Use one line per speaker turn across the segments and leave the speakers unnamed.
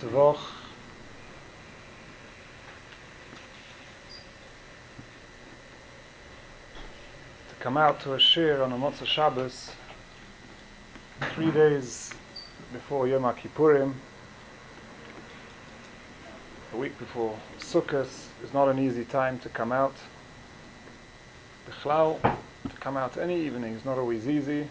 Tvoch. To come out to a shir on a Motzei Shabbos 3 days before Yom HaKippurim, a week before Sukkot, is not an easy time to come out. Bichlal, to come out any evening is not always easy,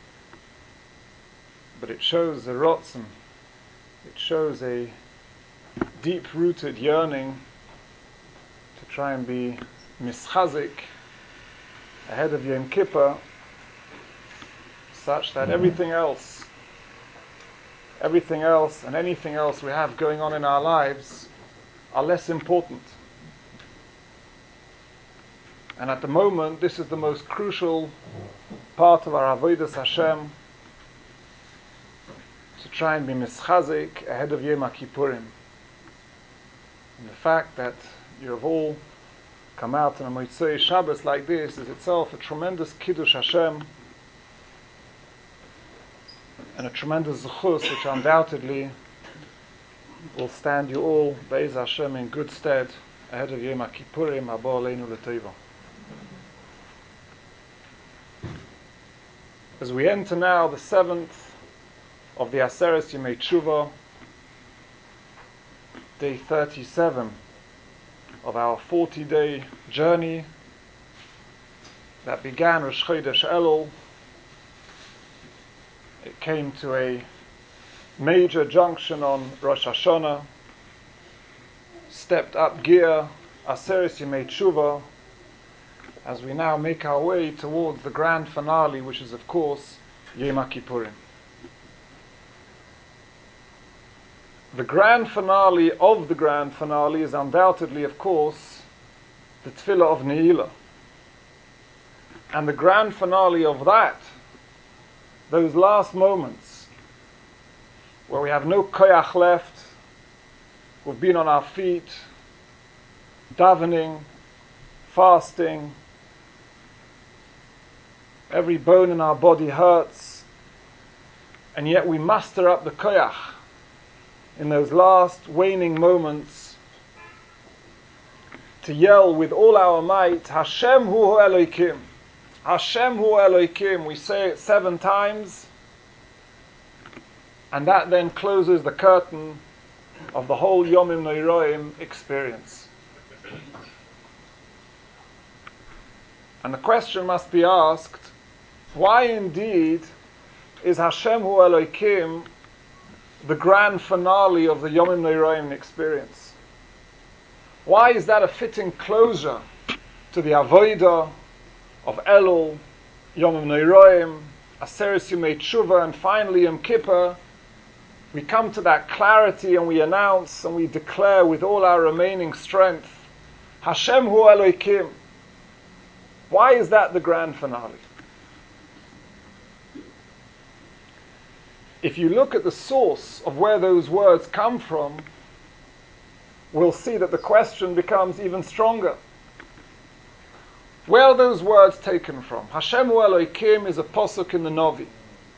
but it shows a rotzen, it shows a deep-rooted yearning to try and be mischazik ahead of Yom Kippur, such that everything else and anything else we have going on in our lives are less important. And at the moment, this is the most crucial part of our Avodas Hashem, to try and be mischazik ahead of Yom HaKippurim. And the fact that you have all come out on a Motzei Shabbos like this is itself a tremendous Kiddush Hashem and a tremendous zechus which undoubtedly will stand you all, Be'ez Hashem, in good stead ahead of Yom HaKippurim, Haba Aleinu L'Tova. As we enter now the 7th of the Aseret Yemei Tshuva, day 37 of our 40-day journey that began Rosh Chodesh Elul. It came to a major junction on Rosh Hashanah, stepped up gear, Aseret Yemei Tshuva, as we now make our way towards the grand finale, which is of course Yom HaKippurim. The grand finale of the grand finale is undoubtedly, of course, the Tefillah of Ne'ilah. And the grand finale of that, those last moments where we have no koyach left, we've been on our feet, davening, fasting, every bone in our body hurts, and yet we muster up the koyach in those last waning moments to yell with all our might, Hashem hu Elokim, Hashem hu Elokim. We say it 7 times, and that then closes the curtain of the whole Yomim Noiroim experience. And the question must be asked, why indeed is Hashem hu Elokim the grand finale of the Yomim Noiroim experience? Why is that a fitting closure to the Avodah of Elul, Yomim Noiroim, Aseret Yemei Tshuva, and finally Yom Kippur? We come to that clarity and we announce and we declare with all our remaining strength, Hashem hu Elokim. Why is that the grand finale? If you look at the source of where those words come from, we'll see that the question becomes even stronger. Where are those words taken from? Hashem hu Elokim is a posuk in the Novi.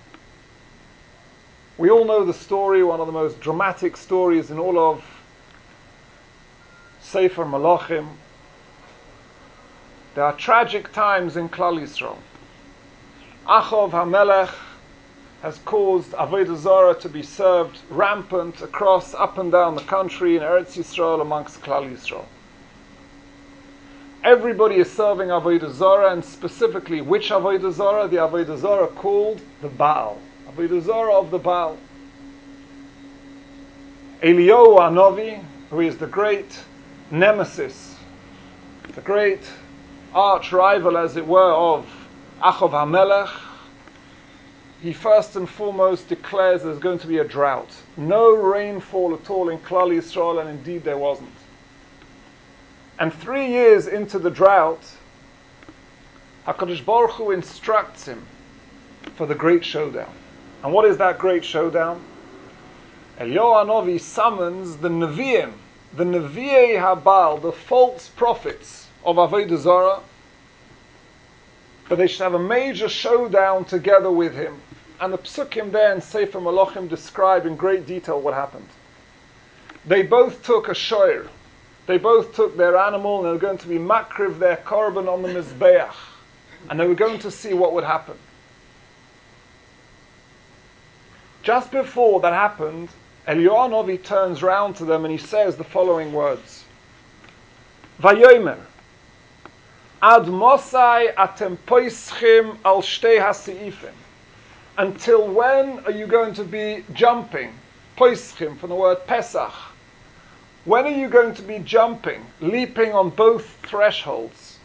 We all know the story, one of the most dramatic stories in all of Sefer Malachim. There are tragic times in Klal Yisrael. Achav HaMelech has caused Avodah Zarah to be served rampant across, up and down the country in Eretz Yisrael amongst Klal Yisrael. Everybody is serving Avodah Zarah, and specifically which Avodah Zarah? The Avodah Zarah called the Baal. Avodah Zarah of the Baal. Eliyahu HaNovi, who is the great nemesis, the great arch rival, as it were, of Achav HaMelech, he first and foremost declares there's going to be a drought. No rainfall at all in Klal Yisrael, and indeed there wasn't. And 3 years into the drought, HaKadosh Baruch Hu instructs him for the great showdown. And what is that great showdown? Eliyahu HaNovi summons the Nevi'im, the Nevi'ei HaBaal, the false prophets of Avodah Zarah, but they should have a major showdown together with him. And the psukim there in Sefer Malachim describe in great detail what happened. they both took a shoir. They both took their animal and they were going to be makriv their korban on the mizbeach. And they were going to see what would happen. Just before that happened, Eliyahu Hanavi turns round to them and he says the following words. Vayomer, Ad mosai atem poischim al shtei hasiifim. Until when are you going to be jumping? Poischim, from the word Pesach. When are you going to be jumping, leaping on both thresholds?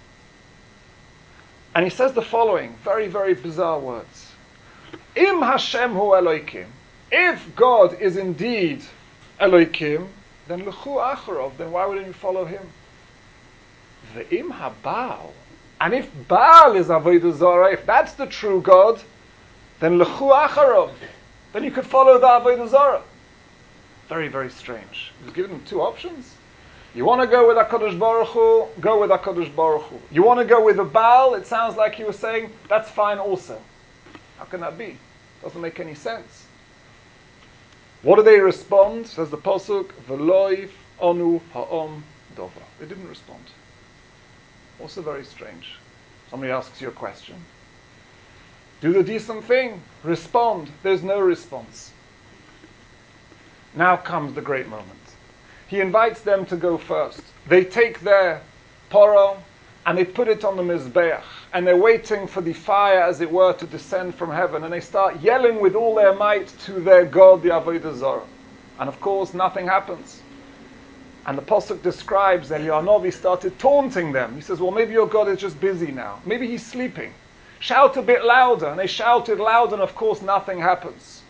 And he says the following, very, very bizarre words. Im Hashem hu Elokim. If God is indeed Elokim, then l'chu acharov, then why wouldn't you follow him? Ve'im ha-Baal. And if Baal is Avodah Zarah, if that's the true God, then l'chu acharov, then you could follow the Avodah Zarah. Very, very strange. He was given them two options. You want to go with HaKadosh Baruch Hu, go with HaKadosh Baruch Hu. You want to go with the Baal, it sounds like he was saying, that's fine also. How can that be? Doesn't make any sense. What do they respond? Says the Pasuk, V'loif onu ha'om dova. They didn't respond. Also very strange. Somebody asks you a question. Do the decent thing. Respond. There's no response. Now comes the great moment. He invites them to go first. They take their poro and they put it on the mizbeach. And they're waiting for the fire, as it were, to descend from heaven. And they start yelling with all their might to their God, the Avodah Zarah. And of course, nothing happens. And the Pasuk describes Eliyahu Hanavi started taunting them. He says, well, maybe your God is just busy now. Maybe he's sleeping. Shout a bit louder. And they shouted loud, and of course, nothing happens.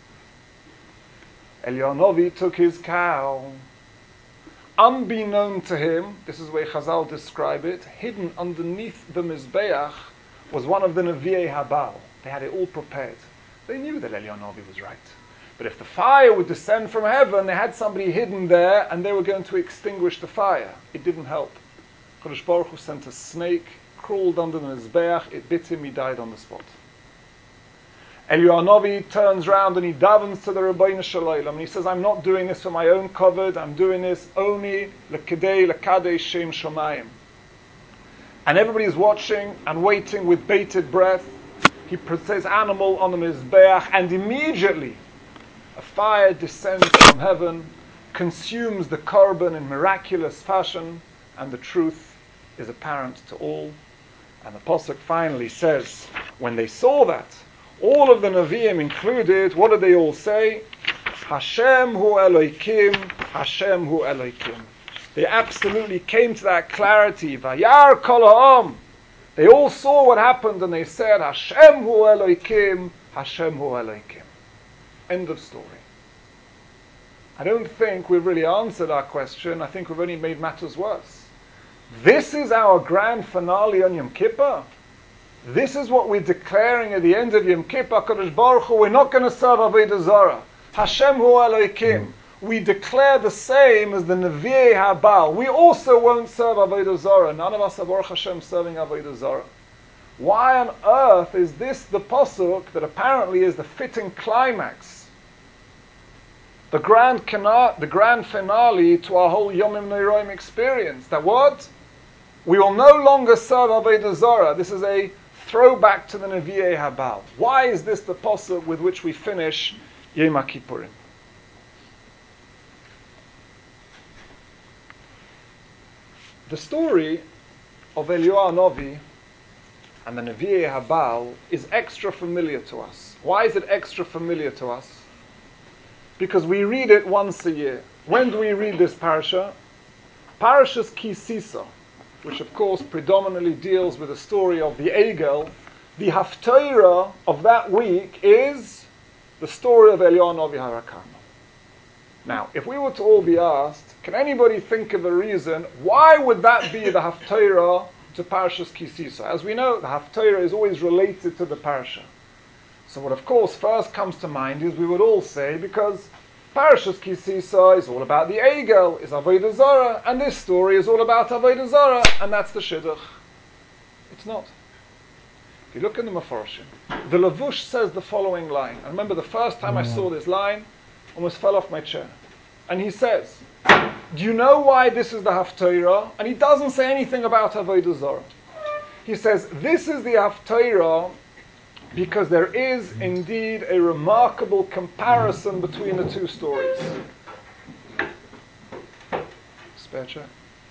Eliyahu Hanavi took his cow. Unbeknown to him, this is the way Chazal describe it, hidden underneath the Mizbeach was one of the Nevi'ei Habal. They had it all prepared. They knew that Eliyahu Hanavi was right. But if the fire would descend from heaven, they had somebody hidden there and they were going to extinguish the fire. It didn't help. Kadosh Baruch Hu sent a snake, crawled under the Mizbeach, it bit him, he died on the spot. Eliyahu Hanavi turns round and he davens to the Rabbeinu Shalom and he says, I'm not doing this for my own covet, I'm doing this only l'kedei l'kadesh shem shomayim. And everybody's watching and waiting with bated breath. He puts his animal on the Mizbeach and immediately a fire descends from heaven, consumes the korban in miraculous fashion, and the truth is apparent to all. And the Pasuk finally says, when they saw that, all of the Nevi'im included, what did they all say? Hashem hu Elokim, Hashem hu Elokim. They absolutely came to that clarity. Vayar kol ha'am. They all saw what happened and they said, Hashem hu Elokim, Hashem hu Elokim. End of story. I don't think we've really answered our question. I think we've only made matters worse. This is our grand finale on Yom Kippur. This is what we're declaring at the end of Yom Kippur, Kadosh Baruch Hu, we're not going to serve Avodah Zarah. Hashem hu Elokim. We declare the same as the Nevi'ei Habal. We also won't serve Avodah Zarah. None of us are Baruch Hashem serving Avodah Zarah. Why on earth is this the pasuk that apparently is the fitting climax? The grand finale to our whole Yomim Noraim experience. That what? We will no longer serve Avodah Zarah. This is a throwback to the Nevi'ei Habal. Why is this the pasuk with which we finish Yom Kippurim? The story of Eliyahu Hanavi and the Nevi'ei Habal is extra familiar to us. Why is it extra familiar to us? Because we read it once a year. When do we read this parasha? Parashas Ki Sisa, which of course predominantly deals with the story of the Egel. The Haftarah of that week is the story of Eliyahu Hanavi Harakarmel. Now, if we were to all be asked, can anybody think of a reason why would that be the Haftarah to Parashas Ki Sisa? As we know, the Haftarah is always related to the parasha. So what of course first comes to mind is we would all say, because Parashas Ki Sisa is all about the Egel, is Avodah Zarah, and this story is all about Avodah Zarah, and that's the Shidduch. It's not. If you look in the Mefarshim, the Lavush says the following line. I remember the first time I saw this line, almost fell off my chair. And he says, do you know why this is the Haftarah? And he doesn't say anything about Avodah Zarah. He says, this is the Haftarah because there is indeed a remarkable comparison between the two stories. Spare chair.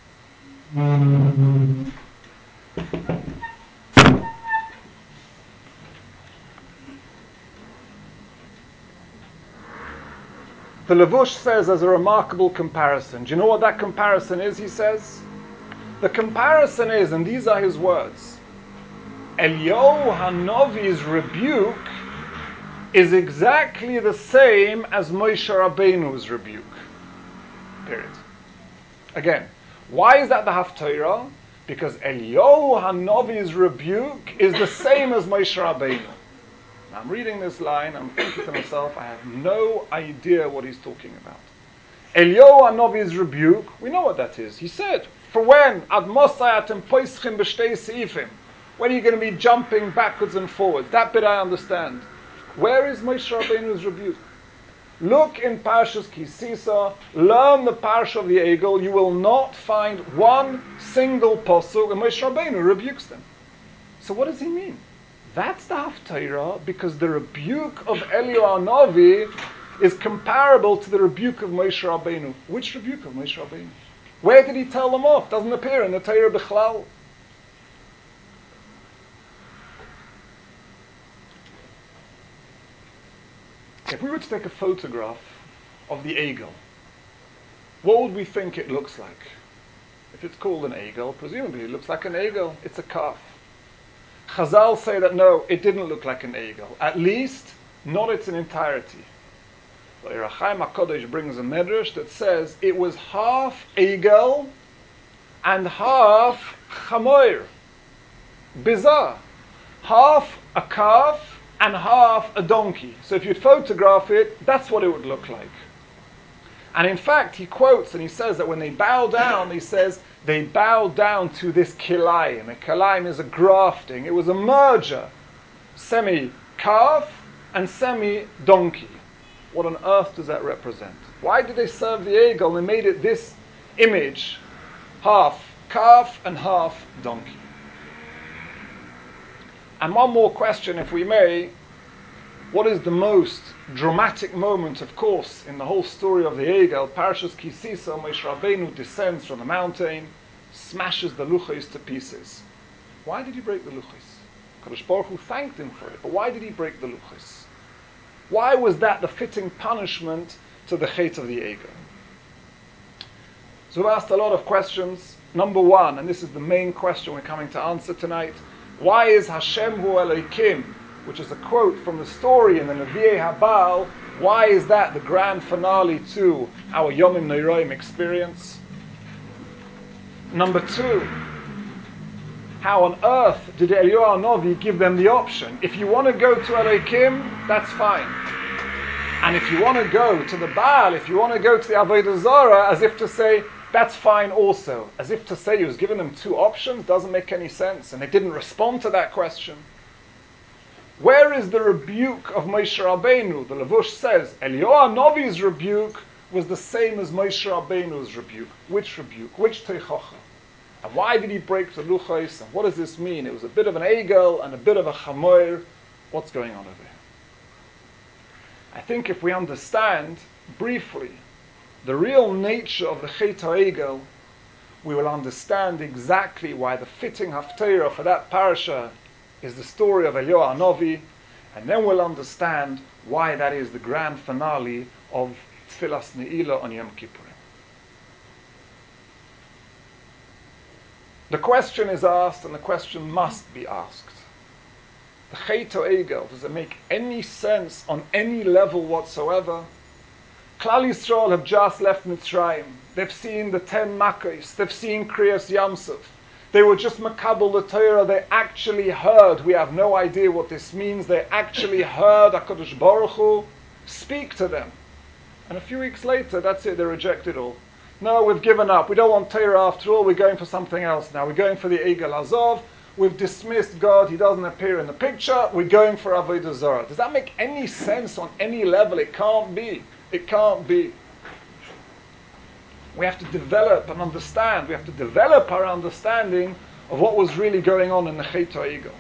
The Levush says there's a remarkable comparison. Do you know what that comparison is, he says? The comparison is, and these are his words, Eliyahu Hanavi's rebuke is exactly the same as Moshe Rabbeinu's rebuke. Period. Again, why is that the Haftarah? Because Eliyahu Hanavi's rebuke is the same as Moshe Rabbeinu. Now, I'm reading this line, I'm thinking to myself, I have no idea what he's talking about. Eliyahu Hanavi's rebuke, we know what that is. He said, for when? Ad Mosai atem poischim b'shtei seifim. When are you going to be jumping backwards and forwards? That bit I understand. Where is Moshe Rabbeinu's rebuke? Look in Parshas Ki Sisa, learn the Parsha of the Egel, you will not find one single posuk, and Moshe Rabbeinu rebukes them. So what does he mean? That's the Haftarah, because the rebuke of Eliyahu Hanavi is comparable to the rebuke of Moshe Rabbeinu. Which rebuke of Moshe Rabbeinu? Where did he tell them off? Doesn't appear in the Torah Bichlal. If we were to take a photograph of the Egel, what would we think it looks like? If it's called an Egel, presumably it looks like an Egel. It's a calf. Chazal say that no, it didn't look like an Egel. At least, not its entirety. The Irachaim HaKodesh brings a medrash that says it was half Egel and half Chamoir. Bizarre. Half a calf and half a donkey. So if you'd photograph it, that's what it would look like. And in fact, he quotes and he says that when they bow down, he says, they bow down to this kilayim. A kilayim is a grafting. It was a merger. Semi-calf and semi-donkey. What on earth does that represent? Why did they serve the Egel? They made it this image. Half calf and half donkey. And one more question, if we may. What is the most dramatic moment, of course, in the whole story of the Egel? Parshas Ki Sisa, Moshe Rabbeinu descends from the mountain, smashes the luchos to pieces. Why did he break the luchos? Kadosh Baruch Hu thanked him for it, but why did he break the luchos? Why was that the fitting punishment to the chet of the Egel? So we've asked a lot of questions. Number one, and this is the main question we're coming to answer tonight, why is Hashem Hu Elokim, which is a quote from the story in the Nevi'ei Habal, why is that the grand finale to our Yomim Neiroim experience? Number two, how on earth did Eliyahu Hanavi give them the option? If you want to go to Elokim, that's fine. And if you want to go to the Baal, if you want to go to the Avodah Zarah, as if to say, that's fine also. As if to say he was giving them two options, doesn't make any sense. And they didn't respond to that question. Where is the rebuke of Moshe Rabbeinu? The Levush says, Eliyahu Hanavi's rebuke was the same as Moshe Rabbeinu's rebuke. Which rebuke? Which teichacha? And why did he break the luchos? And what does this mean? It was a bit of an egel and a bit of a chamoir. What's going on over here? I think if we understand briefly the real nature of the chet ha'egel, we will understand exactly why the fitting haftarah for that parasha is the story of Eliyahu Hanavi, and then we'll understand why that is the grand finale of Tfilas Ne'ilah on Yom Kippur. The question is asked, and the question must be asked. The chet ha'egel, does it make any sense on any level whatsoever? Klal Yisrael have just left Mitzrayim. They've seen the 10 Makkos. They've seen Kriyas Yamsuf. They were just makabel the Torah. They actually heard. We have no idea what this means. They actually heard HaKadosh Baruch Hu speak to them. And a few weeks later, that's it. They rejected all. No, we've given up. We don't want Torah after all. We're going for something else now. We're going for the Egel Azov. We've dismissed God. He doesn't appear in the picture. We're going for Avodah Zarah. Does that make any sense on any level? It can't be. It can't be. We have to develop and understand. We have to develop our understanding of what was really going on in the Chet HaEgel.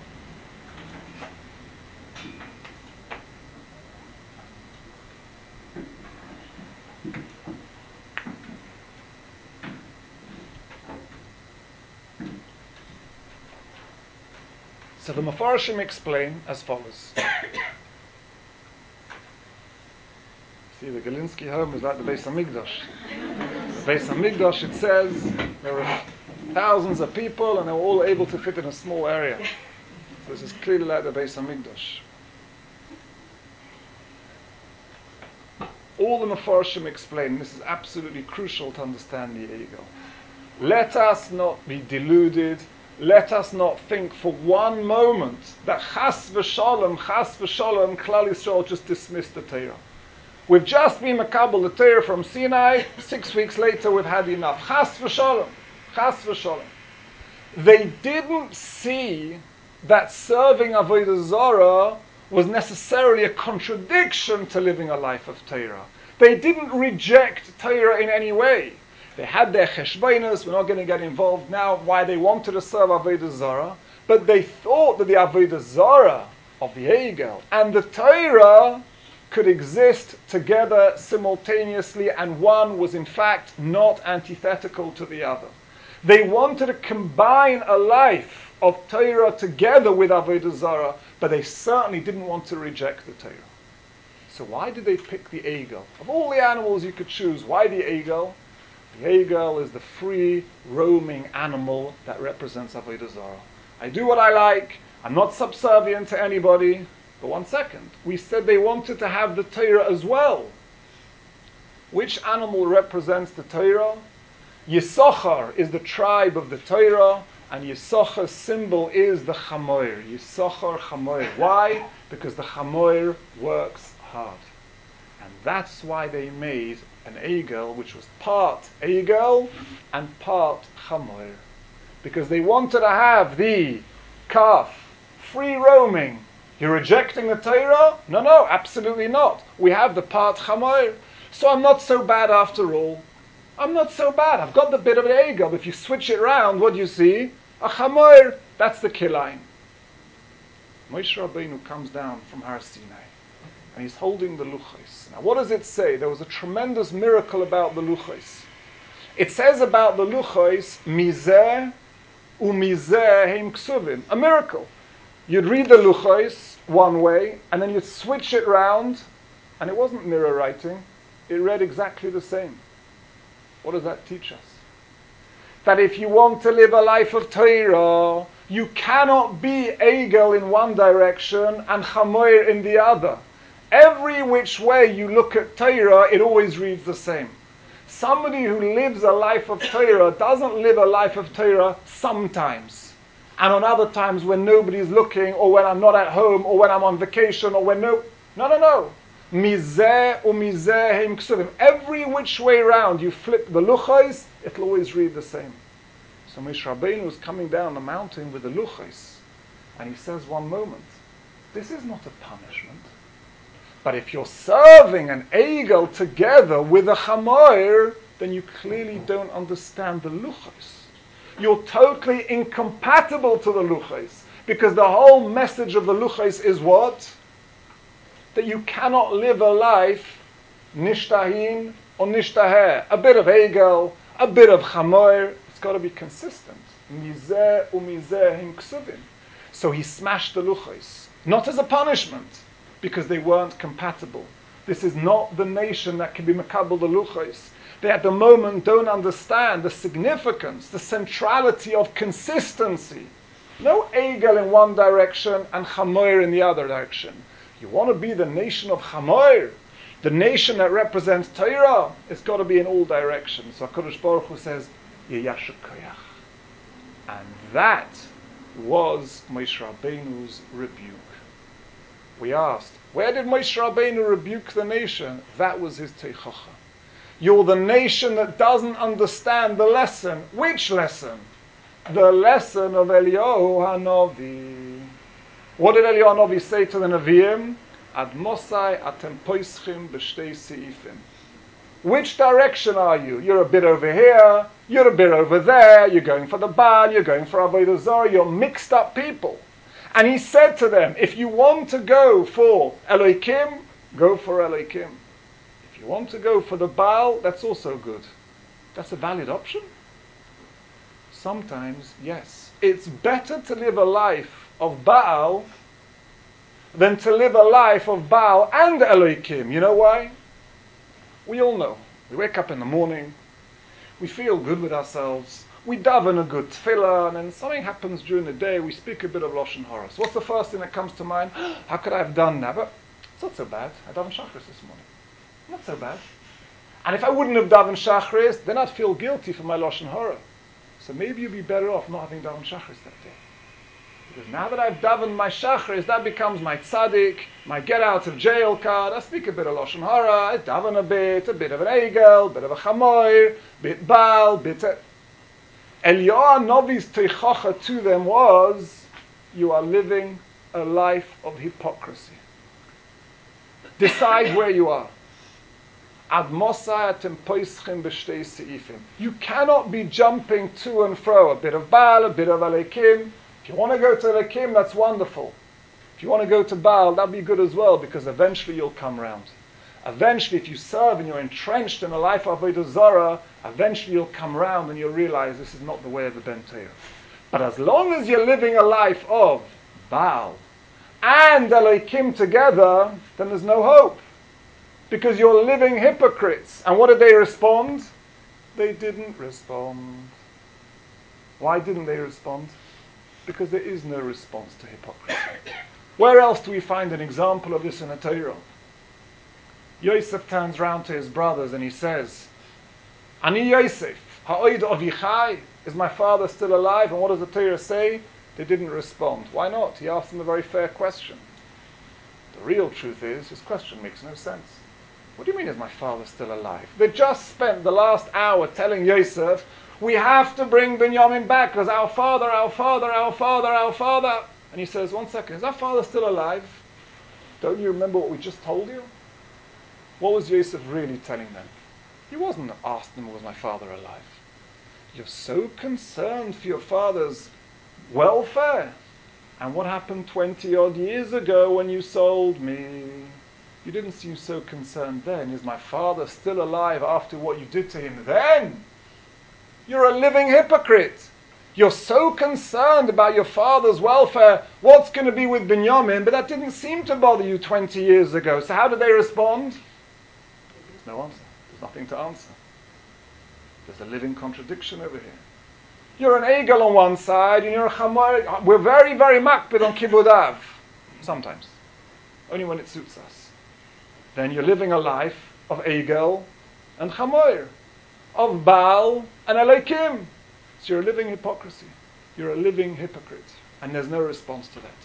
So the Mefarshim explain as follows. See, the Galinsky home is like the Beis HaMikdash. The Beis HaMikdash, it says, there were thousands of people and they were all able to fit in a small area. So this is clearly like the Beis HaMikdash. All the Mefarshim explain, this is absolutely crucial to understand the Egel. Let us not be deluded. Let us not think for one moment that Chas v'Shalom, Klal Yisrael just dismissed the Torah. We've just been makabel the Torah from Sinai. 6 weeks later, we've had enough. Chas v'Shalom. They didn't see that serving Avodah Zarah was necessarily a contradiction to living a life of Torah. They didn't reject Torah in any way. They had their cheshbonos, we're not going to get involved now, why they wanted to serve Avodah Zarah, but they thought that the Avodah Zarah of the Egel and the Torah could exist together simultaneously, and one was in fact not antithetical to the other. They wanted to combine a life of Torah together with Avodah Zarah, but they certainly didn't want to reject the Torah. So why did they pick the Egel? Of all the animals you could choose, why the Egel? The Egel is the free, roaming animal that represents Avodah Zarah. I do what I like, I'm not subservient to anybody. But one second, we said they wanted to have the Torah as well. Which animal represents the Torah? Yisachar is the tribe of the Torah, and Yisachar's symbol is the Chamoir. Yisachar Chamoir. Why? Because the Chamoir works hard. And that's why they made an Egel, which was part Egel and part Chamoir. Because they wanted to have the calf free roaming. You're rejecting the Torah? No, absolutely not. We have the part Chamoir. So I'm not so bad after all. I'm not so bad. I've got the bit of an Egel. If you switch it around, what do you see? A Chamoir. That's the Kilayim. Moshe Rabbeinu comes down from Har Sinai and he's holding the Luchos. Now what does it say? There was a tremendous miracle about the Luchos. It says about the Luchos, Mizeh u'mizeh heim ksuvim. A miracle. You'd read the Luchos one way, and then you'd switch it round, and it wasn't mirror writing. It read exactly the same. What does that teach us? That if you want to live a life of Torah, you cannot be Egel in one direction and Chamoir in the other. Every which way you look at Torah, it always reads the same. Somebody who lives a life of Torah doesn't live a life of Torah sometimes. And on other times when nobody's looking, or when I'm not at home, or when I'm on vacation, or when no. Mizeh u'mizeh heim ksuvim. Every which way around you flip the Luchos, it'll always read the same. So Moshe Rabbeinu was coming down the mountain with the Luchos, and he says one moment, this is not a punishment. But if you're serving an Egel together with a Chamoir, then you clearly don't understand the Luchos. You're totally incompatible to the Luchos. Because the whole message of the Luchos is what? That you cannot live a life nishtahin or nishtaheh. A bit of Egel, a bit of Chamoir. It's got to be consistent. Mizeh u'mizeh heim ksuvim. So he smashed the Luchos. Not as a punishment, because they weren't compatible. This is not the nation that can be makabel the Luchos. They at the moment don't understand the significance, the centrality of consistency. No Egel in one direction and Chamoir in the other direction. You want to be the nation of Chamoir, the nation that represents Torah, it's got to be in all directions. So HaKadosh Baruch Hu says, Yeyashu koyach. And that was Moshe Rabbeinu's rebuke. We asked, where did Moshe Rabbeinu rebuke the nation? That was his teichacha. You're the nation that doesn't understand the lesson. Which lesson? The lesson of Eliyahu HaNavi. What did Eliyahu HaNavi say to the Nevi'im? Ad Mosai atem poischim b'shtei seifim. Which direction are you? You're a bit over here, you're a bit over there, you're going for the Baal, you're going for Avodah Zarah, you're mixed up people. And he said to them, if you want to go for Elohim, go for Elohim. If you want to go for the Baal, that's also good. That's a valid option. Sometimes, yes. It's better to live a life of Baal than to live a life of Baal and Elohim. You know why? We all know. We wake up in the morning, we feel good with ourselves, we daven a good tefillah, and then something happens during the day, we speak a bit of Lashon Hara. So what's the first thing that comes to mind? How could I have done that? But it's not so bad. I daven Shachris this morning. Not so bad. And if I wouldn't have daven Shachris, then I'd feel guilty for my Lashon Hara. So maybe you'd be better off not having daven Shachris that day. Because now that I've davened my Shachris, that becomes my tzaddik, my get out of jail card. I speak a bit of Lashon Hara, I daven a bit of an Egel, a bit of a Chamoir, bit Baal, bit... Eliyahu Novi's teichacha to them was, you are living a life of hypocrisy. Decide where you are. Ad Mosai atem poischim b'shtei seifim. You cannot be jumping to and fro, a bit of Baal, a bit of Elohim. If you want to go to Elohim, that's wonderful. If you want to go to Baal, that'll be good as well, because eventually you'll come round. Eventually, if you serve and you're entrenched in a life of Avodah Zarah, eventually you'll come round and you'll realize this is not the way of the Ben Torah. But as long as you're living a life of Baal and Elohim together, then there's no hope. Because you're living hypocrites. And what did they respond? They didn't respond. Why didn't they respond? Because there is no response to hypocrisy. Where else do we find an example of this in the Torah? Yosef turns round to his brothers and he says, Ani Yosef, ha'oid avichai, is my father still alive? And what does the Torah say? They didn't respond. Why not? He asked them a very fair question. The real truth is, his question makes no sense. What do you mean, is my father still alive? They just spent the last hour telling Yosef, we have to bring Binyamin back because our father. And he says, 1 second, is our father still alive? Don't you remember what we just told you? What was Yosef really telling them? He wasn't asking them, was my father alive? You're so concerned for your father's welfare. And what happened 20 odd years ago when you sold me? You didn't seem so concerned then. Is my father still alive after what you did to him then? You're a living hypocrite. You're so concerned about your father's welfare, what's going to be with Binyamin, but that didn't seem to bother you 20 years ago. So how did they respond? There's no answer. There's nothing to answer. There's a living contradiction over here. You're an Egel on one side, and you're a Chamor. We're very, very makpid on Kibud Av. Sometimes. Only when it suits us. Then you're living a life of Egel and Chamor, of Baal and Elohim. So you're a living hypocrisy. You're a living hypocrite. And there's no response to that.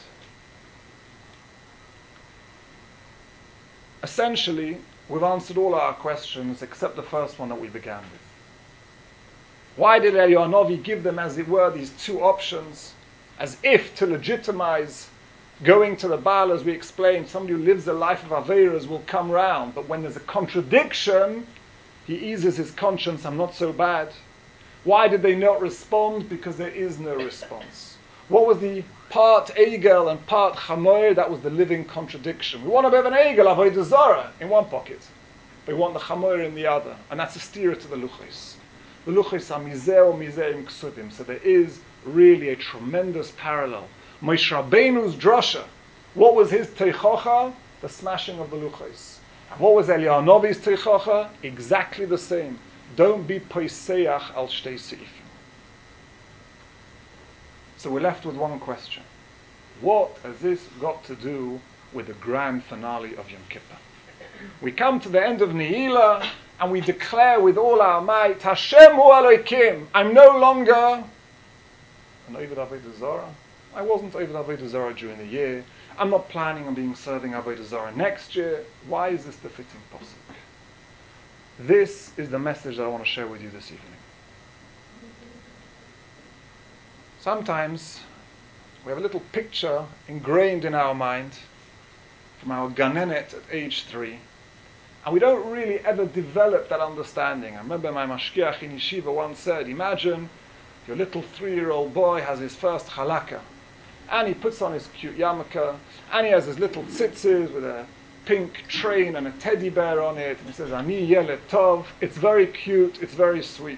Essentially, we've answered all our questions except the first one that we began with. Why did Eliyahu Novi give them, as it were, these two options, as if to legitimize going to the Baal? As we explained, somebody who lives a life of Averas will come round, but when there's a contradiction, he eases his conscience, I'm not so bad. Why did they not respond? Because there is no response. What was the part Egel and part Chamor? That was the living contradiction. We want a bit of an Egel, Avodah Zarah, in one pocket. But we want the Chamor in the other. And that's a steer to the Luchos. The Luchos are Mizeh or Mizeh im Ksubim. So there is really a tremendous parallel. Moshe Rabbeinu's drasha. What was his teichacha? The smashing of the Luchos. And what was Eliyahu Novi's teichacha? Exactly the same. Don't be poiseach al shtei seifim. So we're left with one question. What has this got to do with the grand finale of Yom Kippur? We come to the end of Ne'ilah and we declare with all our might, Hashem hu Elokim. I'm no longer an Oved Avodah Zarah. I wasn't Oved Avodah Zarah during the year. I'm not planning on being serving Avodah Zarah next year. Why is this the fitting pasuk? This is the message that I want to share with you this evening. Sometimes we have a little picture ingrained in our mind from our ganenet at age 3, And we don't really ever develop that understanding. I remember my mashgiach in yeshiva once said, imagine your little 3-year-old boy has his first halakha, and he puts on his cute yarmulke, and he has his little tzitzis with a pink train and a teddy bear on it, and he says, Ani yeled tov. It's very cute, it's very sweet.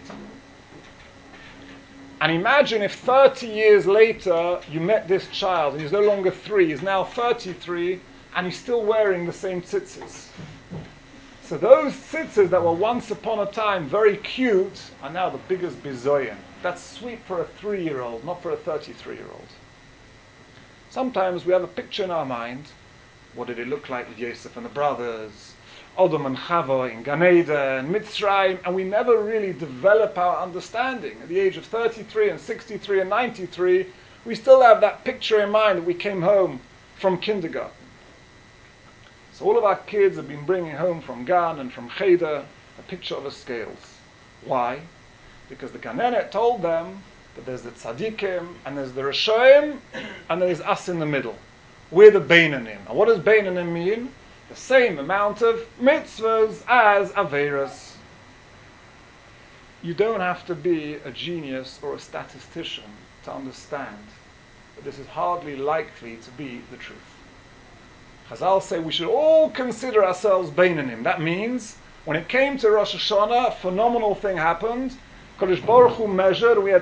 And imagine if 30 years later you met this child, and he's no longer 3, he's now 33, and he's still wearing the same tzitzis. So those tzitzis that were once upon a time very cute are now the biggest bizoyen. That's sweet for a 3-year-old, not for a 33-year-old. Sometimes we have a picture in our mind. What did it look like with Yosef and the brothers? Odom and Chava in Gan Eden, Mitzrayim, and we never really develop our understanding. At the age of 33 and 63 and 93, we still have that picture in mind that we came home from kindergarten. So all of our kids have been bringing home from Gan and from Cheder a picture of the scales. Why? Because the Ganenet told them that there's the tzaddikim, and there's the Rishoim, and there's us in the middle. We're the Beinanim. And what does Beinanim mean? The same amount of mitzvahs as Averas. You don't have to be a genius or a statistician to understand that this is hardly likely to be the truth. Chazal say we should all consider ourselves Beinanim. That means when it came to Rosh Hashanah, a phenomenal thing happened. Kodesh Baruch Hu measured, we had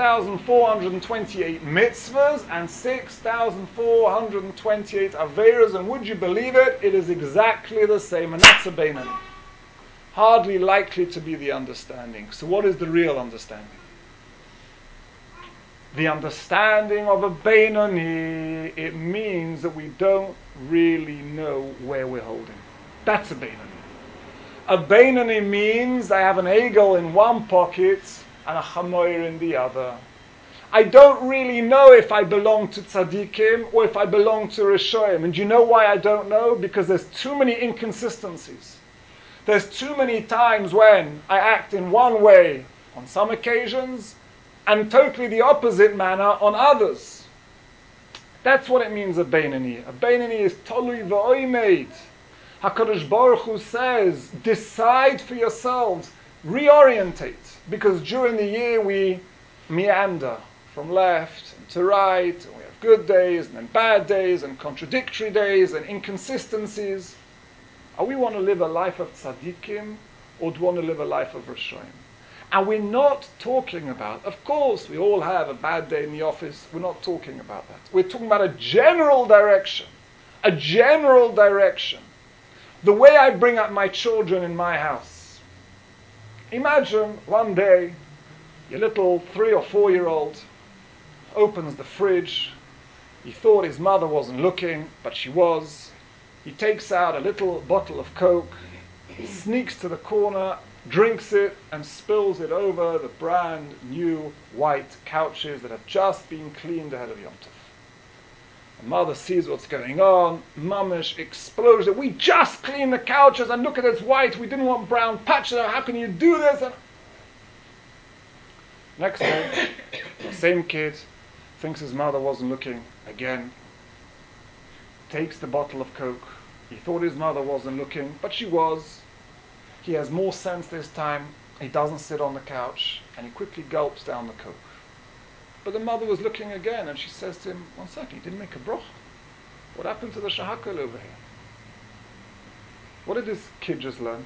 6,428 mitzvahs and 6,428 averas, and would you believe it? It is exactly the same, and that's a Beinanim. Hardly likely to be the understanding. So what is the real understanding? The understanding of a Beinoni, it means that we don't really know where we're holding. That's a Beinoni. A Beinoni means I have an egel in one pocket and a chamoir in the other. I don't really know if I belong to tzaddikim or if I belong to rishoyim. And do you know why I don't know? Because there's too many inconsistencies. There's too many times when I act in one way on some occasions and totally the opposite manner on others. That's what it means, a Beinoni. A Beinoni is tolui v'oimeid. HaKadosh Baruch Hu says, decide for yourselves, reorientate, because during the year we meander from left to right, and we have good days and then bad days and contradictory days and inconsistencies. Are we want to live a life of tzaddikim, or do we want to live a life of rishoyim? And we're not talking about, of course, we all have a bad day in the office. We're not talking about that. We're talking about a general direction. A general direction. The way I bring up my children in my house. Imagine one day, your little 3 or 4-year-old opens the fridge. He thought his mother wasn't looking, but she was. He takes out a little bottle of Coke, sneaks to the corner, drinks it, and spills it over the brand new white couches that have just been cleaned ahead of Yom Tov. The mother sees what's going on, mamish explosion. We just cleaned the couches and look at it's white. We didn't want brown patches. How can you do this? And next day, the same kid thinks his mother wasn't looking again. Takes the bottle of Coke. He thought his mother wasn't looking, but she was. He has more sense this time. He doesn't sit on the couch, and he quickly gulps down the Coke. But the mother was looking again, and she says to him, one second, you didn't make a broch. What happened to the shahakal over here? What did this kid just learn?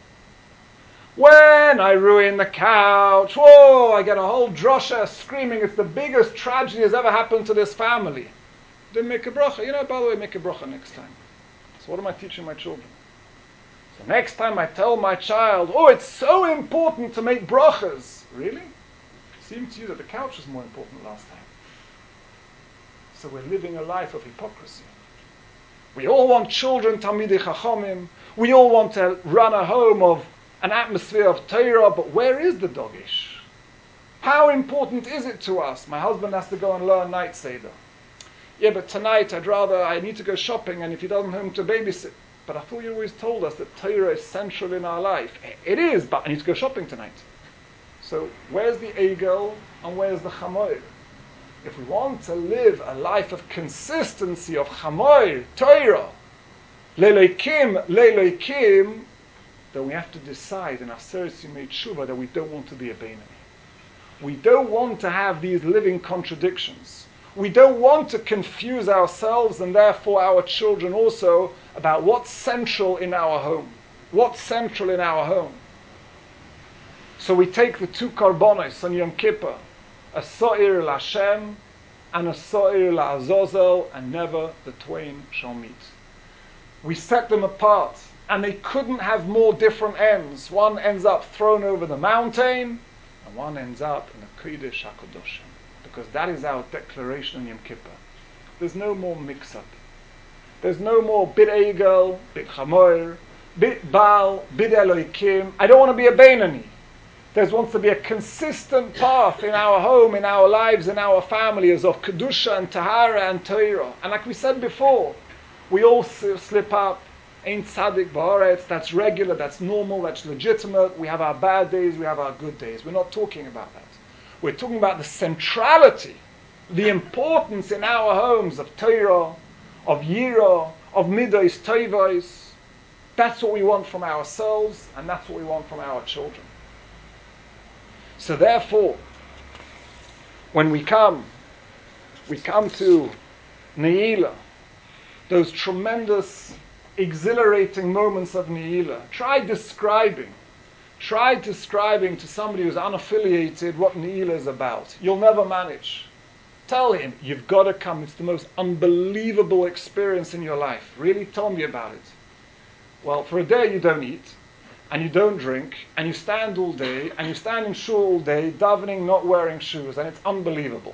When I ruin the couch, whoa, I get a whole drosha screaming, it's the biggest tragedy that's ever happened to this family. Didn't make a bracha. You know, by the way, make a bracha next time. So what am I teaching my children? So next time I tell my child, oh, it's so important to make brachas. Really? It seemed to you that the couch was more important last time. So we're living a life of hypocrisy. We all want children, Talmidei Chachamim. We all want to run a home of an atmosphere of Torah, but where is the dogish? How important is it to us? My husband has to go and learn night seder. Yeah, but tonight I need to go shopping, and if he doesn't home to babysit. But I thought you always told us that Torah is central in our life. It is, but I need to go shopping tonight. So where's the egel and where's the chamoir? If we want to live a life of consistency of chamoir, Torah, leilokim, that we have to decide in Aseret Yimei Tshuva that we don't want to be a Beinoni. We don't want to have these living contradictions. We don't want to confuse ourselves and therefore our children also about what's central in our home. What's central in our home? So we take the two karbonos on Yom Kippur, a so'ir l'Hashem and a so'ir la'azozel, and never the twain shall meet. We set them apart, and they couldn't have more different ends. One ends up thrown over the mountain, and one ends up in the Kodesh HaKadoshim, because that is our declaration on Yom Kippur. There's no more mix-up. There's no more bit Egel, bit Chamoir, bit Baal, bit Eloikim. I don't want to be a Beinoni. There wants to be a consistent path in our home, in our lives, in our families of Kedusha and Tahara and Torah. And like we said before, we all slip up. Ain't tzaddik ba'aretz, that's regular, that's normal, that's legitimate. We have our bad days, we have our good days. We're not talking about that. We're talking about the centrality, the importance in our homes of Torah, of Yira, of Midos Tovos. That's what we want from ourselves, and that's what we want from our children. So therefore, when we come to Ne'ilah, those tremendous, exhilarating moments of Ne'ilah. Try describing to somebody who's unaffiliated what Ne'ilah is about. You'll never manage. Tell him, you've got to come. It's the most unbelievable experience in your life. Really, tell me about it. Well, for a day you don't eat, and you don't drink, and you stand all day, and you stand in shul all day, davening, not wearing shoes, and it's unbelievable.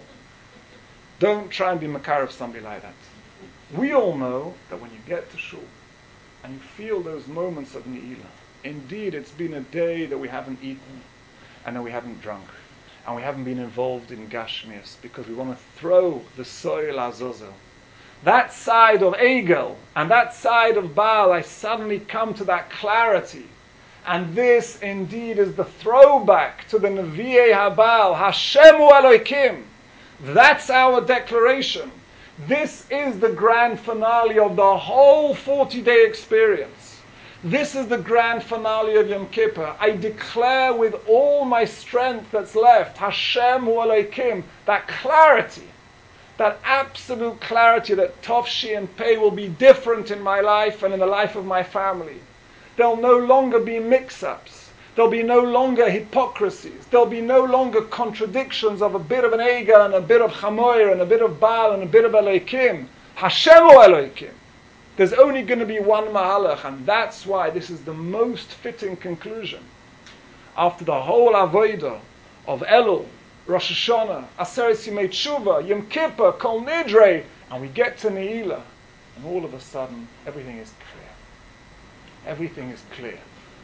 Don't try and be makar of somebody like that. We all know that when you get to shul, and you feel those moments of Ne'ilah, indeed it's been a day that we haven't eaten, and that we haven't drunk, and we haven't been involved in Gashmias, because we want to throw the soil azozel. That side of Egel, and that side of Baal, I suddenly come to that clarity. And this indeed is the throwback to the Nevi'ei Habal, Hashemu Eloikim. That's our declaration. This is the grand finale of the whole 40-day experience. This is the grand finale of Yom Kippur. I declare with all my strength that's left, Hashemu Eloikim, that clarity, that absolute clarity that Tovshi and Pei will be different in my life and in the life of my family. There'll no longer be mix-ups. There'll be no longer hypocrisies. There'll be no longer contradictions of a bit of an Egel and a bit of Chamoir and a bit of Baal and a bit of Eloikim. Hashemu Eloikim. There's only going to be one Mahalach, and that's why this is the most fitting conclusion. After the whole Avodah of Elul, Rosh Hashanah, Aseret Yimei Tshuva, Yom Kippur, Kol Nidre, and we get to Ne'ilah, and all of a sudden everything is clear. Everything is clear.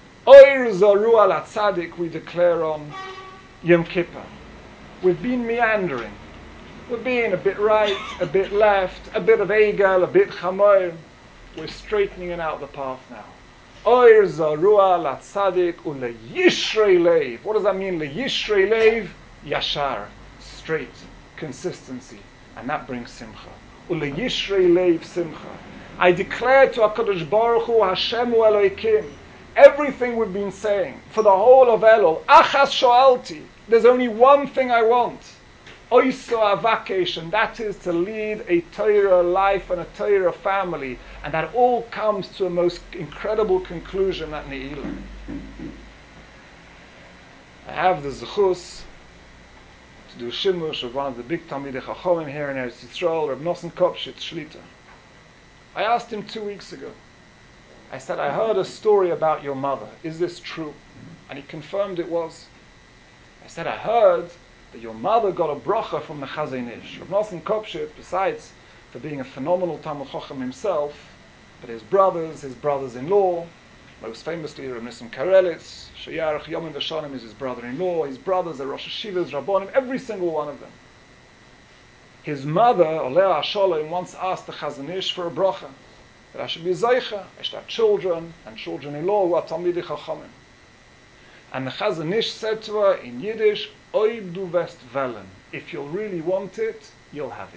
Oir Zoru al Tzadik we declare on Yom Kippur. We've been meandering. We've been a bit right, a bit left, a bit of Egel, a bit Chamoir. We're straightening out the path now. Oir Zoru al Tzadik ule Yishrei Leiv. What does that mean? Le Yishrei Leiv? Yashar. Straight. Consistency. And that brings Simcha. Ule Yishrei Leiv Simcha. I declare to HaKadosh Baruch Hu, Hashemu Eloikim, everything we've been saying for the whole of Elul, Achas Shoalti, there's only one thing I want, Oiso Avakesh, and that is to lead a Torah life and a Torah family, and that all comes to a most incredible conclusion at Ne'ilah. I have the zechus to do shimush of one of the big Talmidei Chachomim here in Eretz Yisrael, Reb Nosson Kopshitz Shlita. I asked him 2 weeks ago. I said, I heard a story about your mother. Is this true? And he confirmed it was. I said, I heard that your mother got a bracha from the Chazon Ish. Reb Nosson Kopshitz, besides for being a phenomenal Talmud Chacham himself, but his brothers-in-law, most famously Reb Nissim Karelitz, Sheyarech Yomim V'Shonim is his brother-in-law, his brothers are Rosh Hashivas, Rabbonim, every single one of them. His mother, Olea Hasholem, once asked the Chazon Ish for a bracha, that I should be Zeicha, I should have children and children-in-law who are Talmidei Chachamim. And the Chazon Ish said to her in Yiddish, Oib du wirst wählen. If you'll really want it, you'll have it.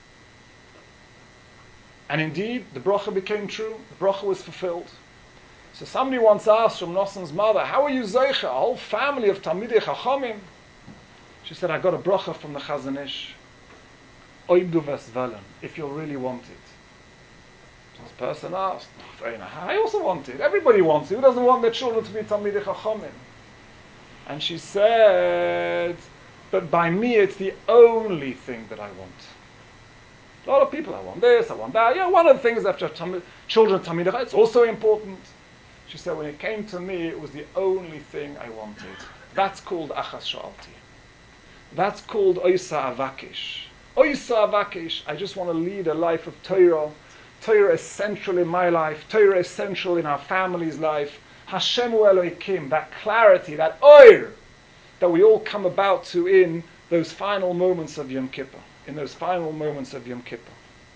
And indeed, the bracha became true. The bracha was fulfilled. So somebody once asked from Noson's mother, how are you Zeicha, a whole family of Talmidei Chachamim? She said, I got a bracha from the Chazon Ish. Oibdu vesvelen, if you'll really want it. This person asked, I also want it. Everybody wants it. Who doesn't want their children to be Talmidei Chachamim? And she said, but by me it's the only thing that I want. A lot of people, I want this, I want that. Yeah, one of the things after children Talmidei Chachamim, it's also important. She said, when it came to me, it was the only thing I wanted. That's called Achas Sha'alti. That's called Oisa Avakish. Oisa Avakish, I just want to lead a life of Torah. Torah is central in my life. Torah is central in our family's life. Hashemu Elohikim, that clarity, that oir that we all come about to in those final moments of Yom Kippur. In those final moments of Yom Kippur.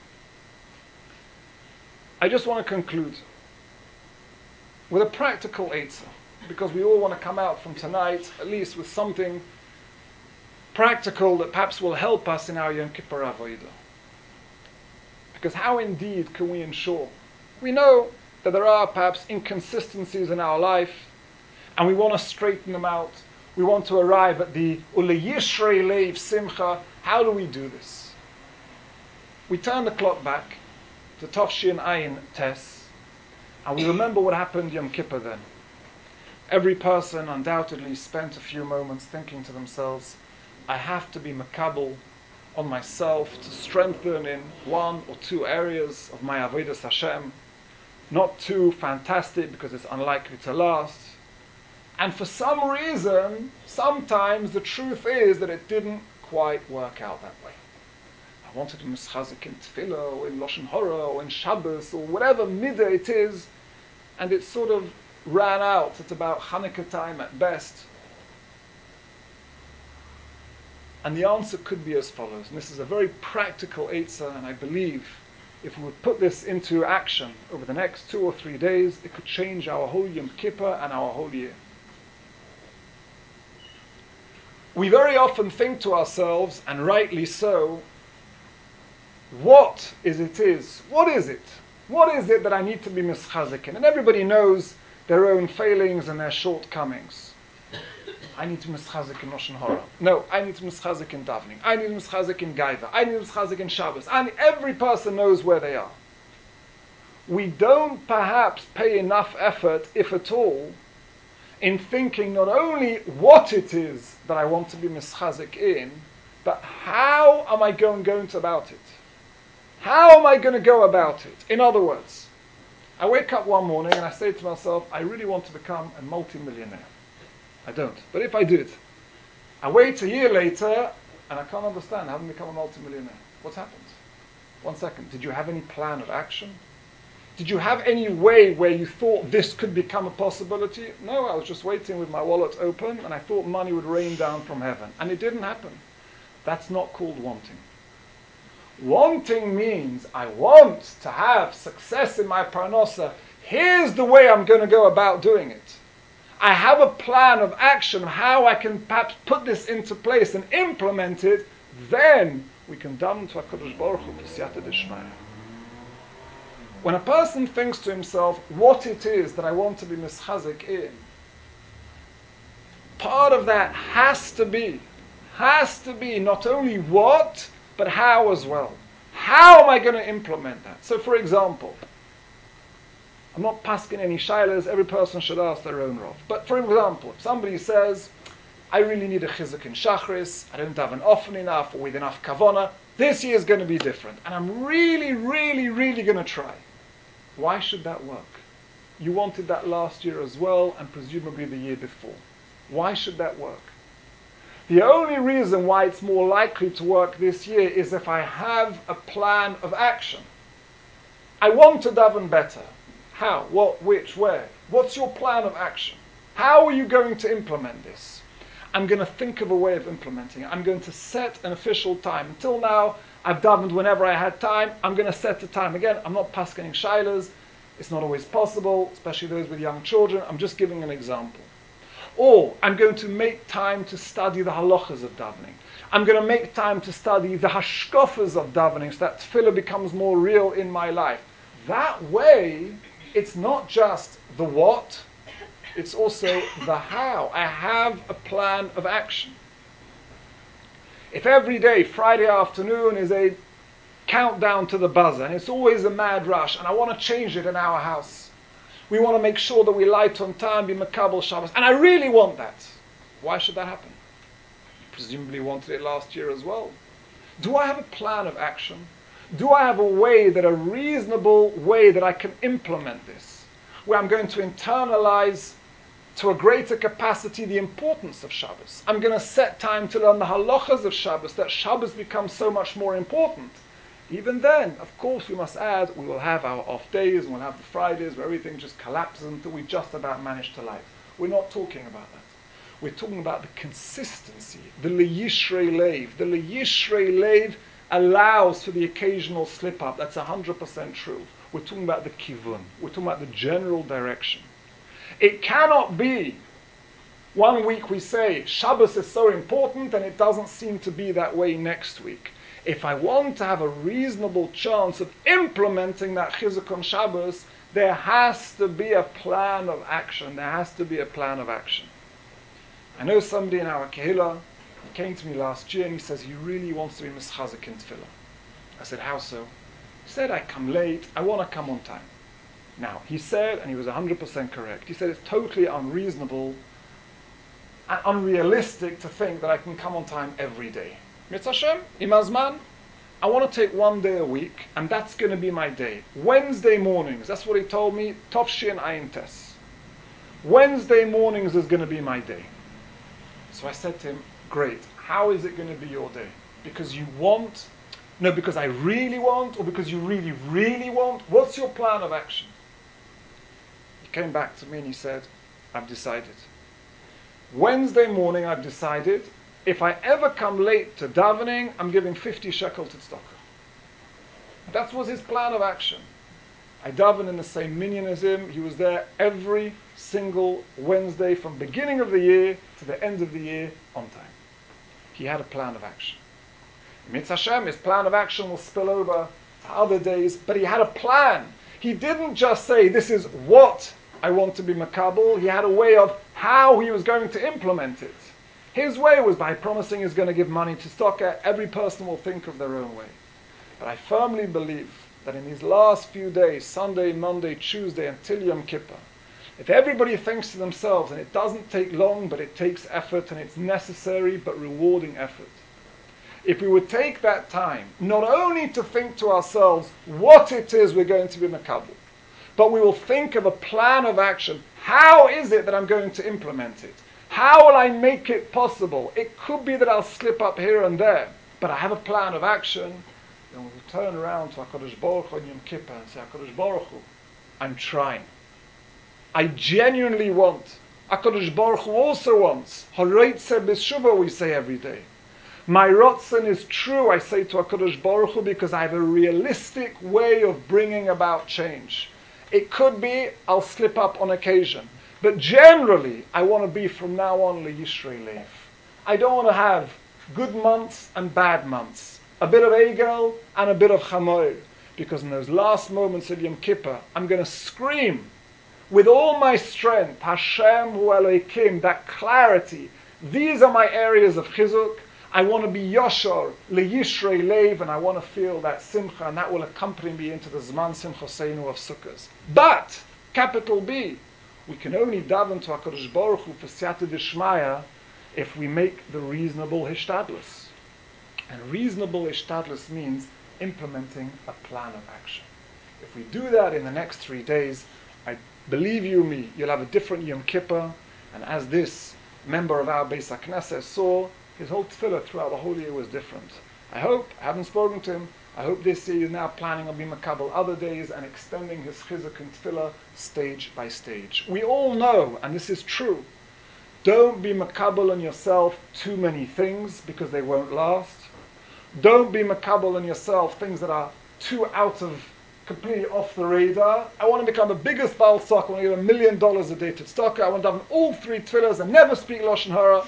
I just want to conclude with a practical eitzah, because we all want to come out from tonight at least with something practical that perhaps will help us in our Yom Kippur Avodah. Because how indeed can we ensure? We know that there are perhaps inconsistencies in our life, and we want to straighten them out. We want to arrive at the Ule Yishrei Leiv Simcha. How do we do this? We turn the clock back to Tofshin Ayin Tes, and we remember what happened Yom Kippur then. Every person undoubtedly spent a few moments thinking to themselves, I have to be makabel on myself to strengthen in one or two areas of my Avodas Hashem. Not too fantastic because it's unlikely to last. And for some reason, sometimes the truth is that it didn't quite work out that way. I wanted to mischazik in Tefillah or in Lashon Hara or in Shabbos or whatever midah it is, and it sort of ran out at about Hanukkah time at best. And the answer could be as follows, and this is a very practical eitzah, and I believe if we would put this into action over the next 2 or 3 days, it could change our whole Yom Kippur and our whole year. We very often think to ourselves, and rightly so, what is it? What is it? What is it that I need to be mischazik in? And everybody knows their own failings and their shortcomings. I need to mischazik in Lashon Hara. No, I need to mischazik in davening. I need to mischazik in Gaiva. I need to mischazik in Shabbos. And every person knows where they are. We don't perhaps pay enough effort, if at all, in thinking not only what it is that I want to be mischazik in, but how am I going about it? How am I going to go about it? In other words, I wake up one morning and I say to myself, I really want to become a multi-millionaire. I don't. But if I did, I wait a year later and I can't understand. I haven't become a multi-millionaire. What's happened? 1 second. Did you have any plan of action? Did you have any way where you thought this could become a possibility? No, I was just waiting with my wallet open and I thought money would rain down from heaven. And it didn't happen. That's not called wanting. Wanting means I want to have success in my parnasa. Here's the way I'm going to go about doing it. I have a plan of action of how I can perhaps put this into place and implement it. Then we can daven to HaKadosh Baruch Hu b'siyata d'shmaya. When a person thinks to himself what it is that I want to be mischazik in, part of that has to be not only what, but how as well. How am I going to implement that? So for example, I'm not pasking any shaylas, every person should ask their own Rav. But for example, if somebody says, I really need a chizuk in Shachris, I don't have an often enough or with enough kavana, this year is going to be different. And I'm really going to try. Why should that work? You wanted that last year as well, and presumably the year before. Why should that work? The only reason why it's more likely to work this year is if I have a plan of action. I want to daven better. How? What? Which? Where? What's your plan of action? How are you going to implement this? I'm going to think of a way of implementing it. I'm going to set an official time. Until now, I've davened whenever I had time. I'm going to set the time. Again, I'm not paskening shaylas. It's not always possible, especially those with young children. I'm just giving an example. Or I'm going to make time to study the halachas of davening. I'm going to make time to study the hashkafas of davening so that tefillah becomes more real in my life. That way, it's not just the what, it's also the how. I have a plan of action. If every day, Friday afternoon, is a countdown to the buzzer, and it's always a mad rush, and I want to change it in our house. We want to make sure that we light on time, be Makabel Shabbos, and I really want that. Why should that happen? You presumably wanted it last year as well. Do I have a plan of action? Do I have a reasonable way that I can implement this? Where I'm going to internalize to a greater capacity the importance of Shabbos. I'm going to set time to learn the halachas of Shabbos, that Shabbos becomes so much more important. Even then, of course, we must add, we will have our off days, and we'll have the Fridays where everything just collapses until we just about manage to light. We're not talking about that. We're talking about the consistency, the leyishrei leiv. The leyishrei leiv allows for the occasional slip-up. That's 100% true. We're talking about the kivun. We're talking about the general direction. It cannot be, one week we say, Shabbos is so important, and it doesn't seem to be that way next week. If I want to have a reasonable chance of implementing that chizuk on Shabbos, there has to be a plan of action. There has to be a plan of action. I know somebody in our kehillah, he came to me last year and he says he really wants to be mischazik in tefillah. I said, how so? He said, I come late, I want to come on time. Now, he said, and he was 100% correct, he said it's totally unreasonable and unrealistic to think that I can come on time every day. Mitzvah Hashem, im hazman, I want to take one day a week, and that's going to be my day. Wednesday mornings, that's what he told me, Tovshin Ayin Tes. Wednesday mornings is going to be my day. So I said to him, great, how is it going to be your day? Because you want, no, because I really want, or because you really, really want? What's your plan of action? He came back to me and he said, I've decided. Wednesday morning I've decided, if I ever come late to davening, I'm giving 50 shekel to tzedakah. That was his plan of action. I daven in the same minyan as him. He was there every single Wednesday from beginning of the year to the end of the year on time. He had a plan of action. Mitzvah Hashem, his plan of action will spill over to other days, but he had a plan. He didn't just say, this is what I want to be makabel. He had a way of how he was going to implement it. His way was by promising he's going to give money to tzedakah. Every person will think of their own way. But I firmly believe that in these last few days, Sunday, Monday, Tuesday, until Yom Kippur, if everybody thinks to themselves, and it doesn't take long, but it takes effort, and it's necessary but rewarding effort, if we would take that time, not only to think to ourselves what it is we're going to be makabel, but we will think of a plan of action. How is it that I'm going to implement it? How will I make it possible? It could be that I'll slip up here and there, but I have a plan of action. Then we'll turn around to HaKadosh Baruch Hu on Yom Kippur and say, HaKadosh Baruch Hu, I'm trying. I genuinely want. HaKadosh Baruch Hu also wants. Horoitze b'shuva, we say every day. My rotzen is true, I say to HaKadosh Baruch Hu, because I have a realistic way of bringing about change. It could be I'll slip up on occasion. But generally, I want to be from now on leyishrei leiv. I don't want to have good months and bad months. A bit of egel and a bit of chamoy. Because in those last moments of Yom Kippur, I'm going to scream with all my strength, Hashem hu Elokim, that clarity. These are my areas of chizuk. I want to be yashar, leyishrei leiv, and I want to feel that simcha, and that will accompany me into the Zman Simchoseinu of Sukkot. But, capital B, we can only daven to HaKadosh Baruch Hu for siyata d'shmaya if we make the reasonable hishtadlus. And reasonable hishtadlus means implementing a plan of action. If we do that in the next 3 days, I believe you me, you'll have a different Yom Kippur, and as this member of our Beis HaKnesset saw, his whole tefillah throughout the whole year was different. I haven't spoken to him, I hope this year he's now planning on being makabel other days and extending his chizuk and tefillah stage by stage. We all know, and this is true, don't be makabel on yourself too many things because they won't last. Don't be makabel on yourself things that are too completely off the radar. I want to become the biggest Baal Tzedakah. I want to give $1 million a day to tzedakah. I want to have all 3 tefillahs and never speak Lashon Hara.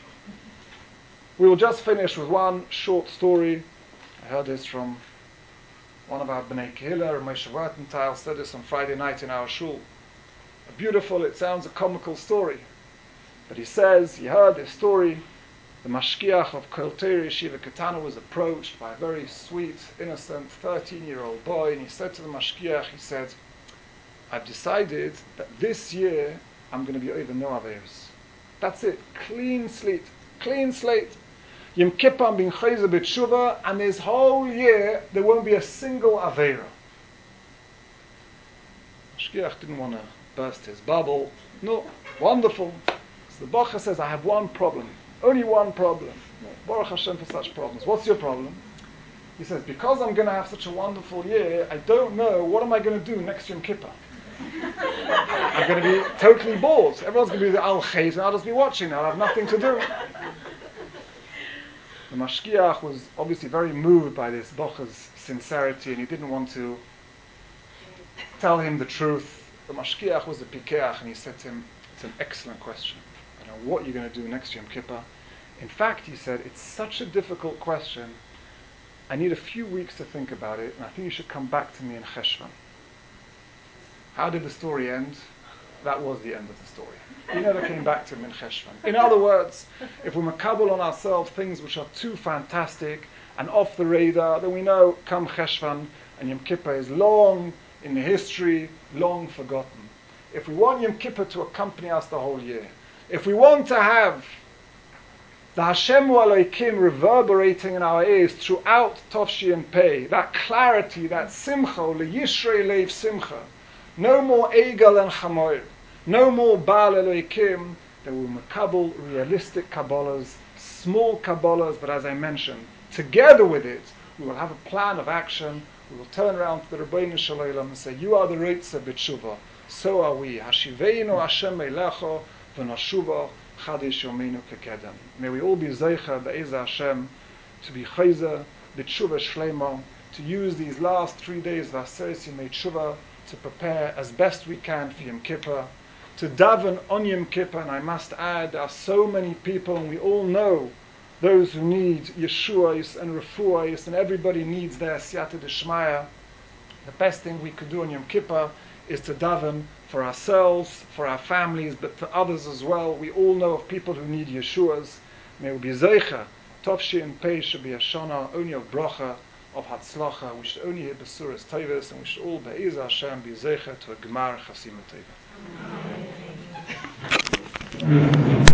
We will just finish with one short story. I heard this from one of our Bnei Kehillah, Moshe Wertenthal, said this on Friday night in our shul. beautiful, it sounds a comical story. But he says, he heard this story, the Mashkiach of Kol Torah Yeshiva Katana was approached by a very sweet, innocent 13-year-old boy, and he said to the Mashkiach, he said, I've decided that this year I'm going to be over no Averos. That's it, clean slate. Yom Kippur bin Chayzer b'tshuva, and this whole year there won't be a single Avera. Mashkiach didn't want to burst his bubble. No, wonderful. So the Bacha says, I have one problem. Only one problem. Baruch Hashem for such problems. What's your problem? He says, because I'm going to have such a wonderful year, I don't know, what am I going to do next Yom Kippur? I'm going to be totally bored. Everyone's going to be the Al-Chayt, and I'll just be watching. I'll have nothing to do. The Mashkiach was obviously very moved by this Bacha's sincerity, and he didn't want to tell him the truth. The Mashkiach was a Pikeach, and he said to him, it's an excellent question. I don't know what you're going to do next Yom Kippur. In fact, he said, it's such a difficult question. I need a few weeks to think about it, and I think you should come back to me in Cheshvan. How did the story end? That was the end of the story. He never came back to him in Cheshvan. In other words, if we're makabel on ourselves things which are too fantastic and off the radar, then we know, come Cheshvan, and Yom Kippur is long in the history, long forgotten. If we want Yom Kippur to accompany us the whole year, if we want to have the Hashem Elokim reverberating in our ears throughout Tovshi and Pei, that clarity, that simcha, leyishrei leiv simcha, no more Egal and Chamoir, no more Baal Elokim, there will be makabel, realistic Kabbalahs, small Kabbalahs, but as I mentioned, together with it, we will have a plan of action. We will turn around to the Rebbeinu Shalom and say, you are the Reitze B'tshuva, so are we. Hashiveinu Hashem Eilecho v'nashuva chadish yomeinu kekedem. May we all be zeicha be'ezah Hashem to be chayzer b'tshuva shleima, to use these last 3 days of Aseres Yemei Tshuva to prepare as best we can for Yom Kippur, to daven on Yom Kippur. And I must add, there are so many people, and we all know those who need Yeshuas and Refuas, and everybody needs their Siyata Deshmaya. The best thing we could do on Yom Kippur is to daven for ourselves, for our families, but for others as well. We all know of people who need Yeshuas. May we be zeicha. Tovshi and Pei should be a shana only of bracha, of hatzlacha. We should only hear besuras tevis, and we should all be'ezah Hashem be zeicha to a gemar chasim teva.